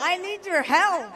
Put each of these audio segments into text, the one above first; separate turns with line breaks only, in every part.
I need your help.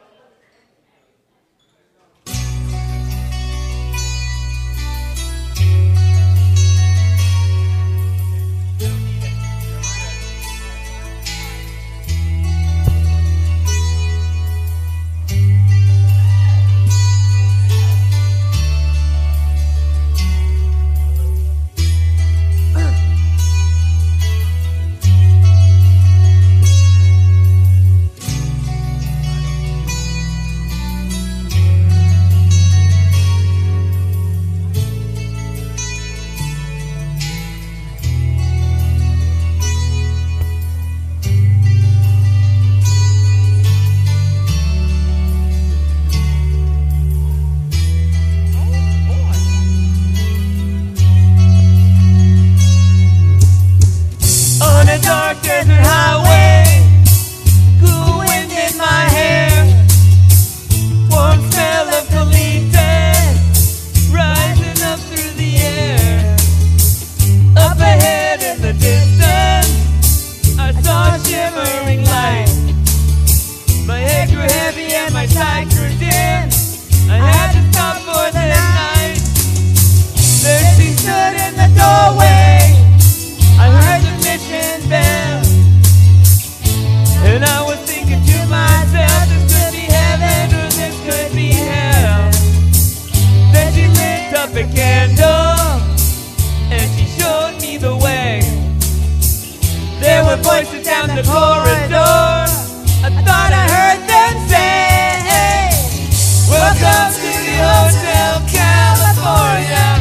Dark desert highway, cool wind in my hair, warm smell of colitas rising up through the air. Up ahead in the distance, I saw a shimmering light. My head grew heavy and my sight grew dim. I had to stop for the night. There she stood in the doorway. I heard the mission bell, and I was thinking to myself, this could be heaven or this could be hell. Then she lit up a candle, and she showed me the way. There were voices down the corridor, I thought I heard them say, welcome to the Hotel California.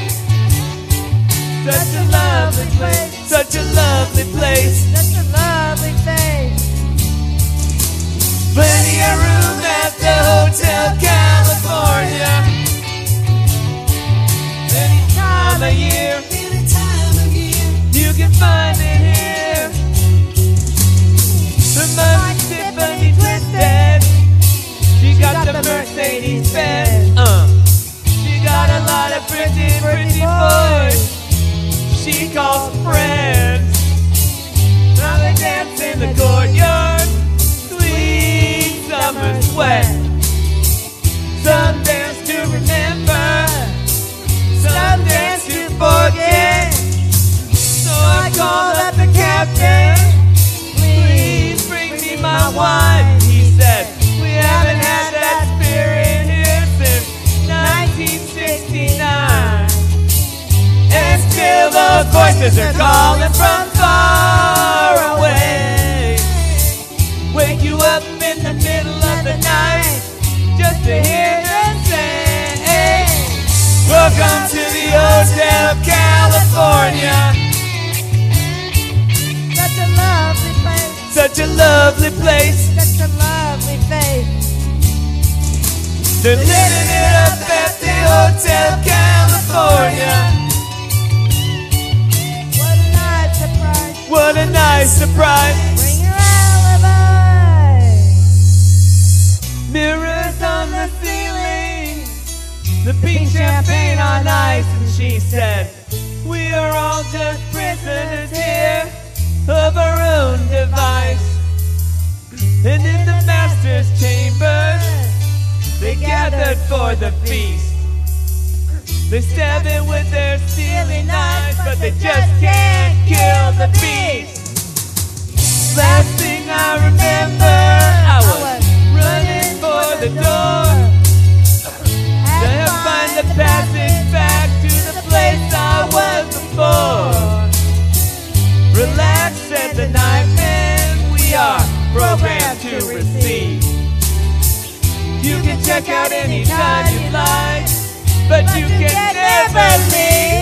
Such a lovely place, such a lovely place,
Such a lovely face.
plenty of room at the Hotel California. Any time of year, you can find it here. Her mother's Tiffany Twisted, she got the Mercedes Benz. She got a lot of pretty, pretty boys she calls friends. Now they dance in the courtyard, sweet summer sweat. Some dance to remember, some dance to forget. So I called up the captain, please bring me my wine. He said, we haven't had that spirit here since 1969. And still those voices are calling from far away. Wake you up in the middle of the night just to hear them say, welcome to the Hotel California.
Such a lovely place.
Such a lovely place.
Such a lovely face.
They're living it up at the Hotel California. What a nice surprise.
Bring your alibi.
Mirrors on the ceiling, the pink champagne on ice. And she said, we are all just prisoners here of our own device. And in the master's chambers, they gathered for the feast. They stab it with their steely knives, but they just can't kill the beast. Last thing I remember, I was running for the door to find the passage back to the place I was before. Relax, said the knife man, we are programmed to receive. You can check out anytime you like, but you can never leave.